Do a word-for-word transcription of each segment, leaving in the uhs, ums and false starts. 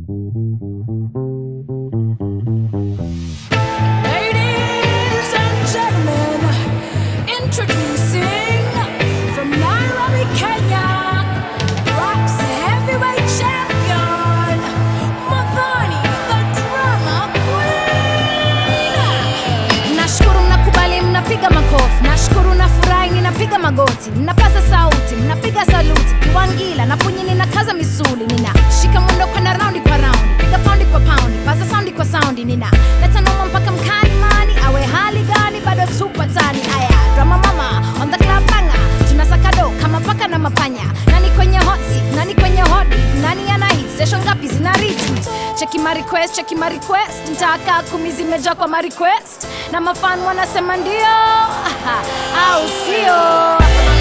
Ladies and gentlemen, introducing from Nairobi, Kenya, Rock's heavyweight champion, Muthoni the drama queen. Nashukuru mnakubali, mnapiga makofi. Nashukuru nafurahi, ninapiga magoti. Ninapaza sauti, mnapiga saluti. Kiwangila na punyi ninakaza misuli. Nina shika mwendo kwenda raundi kwa raundi, piga poundi kwa poundi, paza soundi kwa soundi. Nina leta noma mpaka mkali mani, awe hali gani bado tupatani. Aya, drama mama on the club banger, tunasaka do kama paka na mapanya. Nani kwenye hot seat, nani kwenye hodi, nani ana hit, session ngapi zina retweet. Cheki my request, cheki my request, nitaka kumi zimeja kwa my request. Na mafan wanasema ndio, au sio?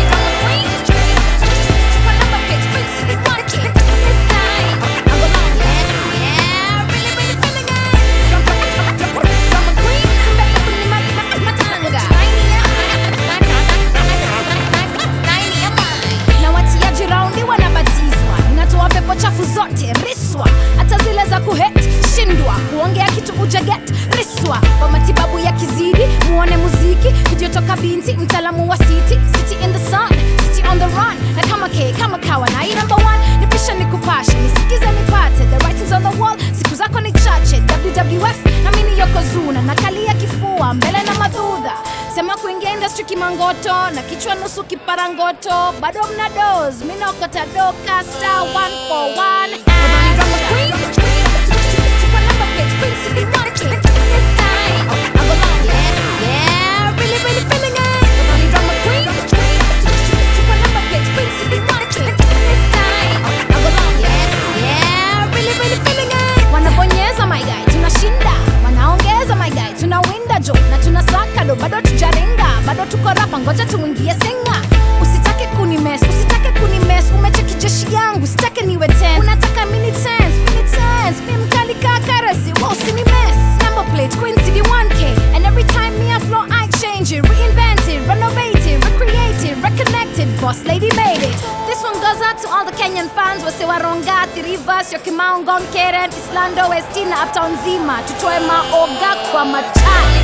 Chafu zote riswa, hata zile za kuhet shindwa, kuongea kitu ujaget riswa. Kwa matibabu ya kizidi, muone muziki video toka binti, mtaalamu wa city, city in the sun, city on the run. Na kama K, kama kawa na hii number one, nipisha nikupashe, nisikize nipate, the writings on the wall, siku zako ni chache. W W F na mini Yokozuna, na kalia kifua mbele na madhudha. Sema kuingia industry kimangoto, na kichwa nusu kiparangoto. Bado mna doze, mina okota doka, star one for one. Muthoni drama queen, tupa number plate, queen city market. This time, I go long, yeah, yeah, really, really feeling it. Muthoni drama queen, tupa number plate, queen city market. This time, I go long, yeah, yeah, really, really feeling it. Wanabonyeza my guy, tunashinda. Wanaongeza my guy, tunawinda jo, na tunasaka do, bado tujaringa, bado tuko rapa, ngoja tuingie singa. Usitake kunimes, usitake kunimes, umecheki jeshi yangu, sitake niwe ten. Unataka mini tens, mini tens, mi mkali kakarasi, wow usinimes. Number plate, Queen City one K, and every time me I flow I change it, reinvent it, renovate it, recreate it, reconnect it, boss lady made it. This one goes out to all the Kenyan fans, wase warongati, Rivers, Yokimau, Ngong, Keren, Islando, Westina, Uptown Zima, tutoe maoga kwa machani.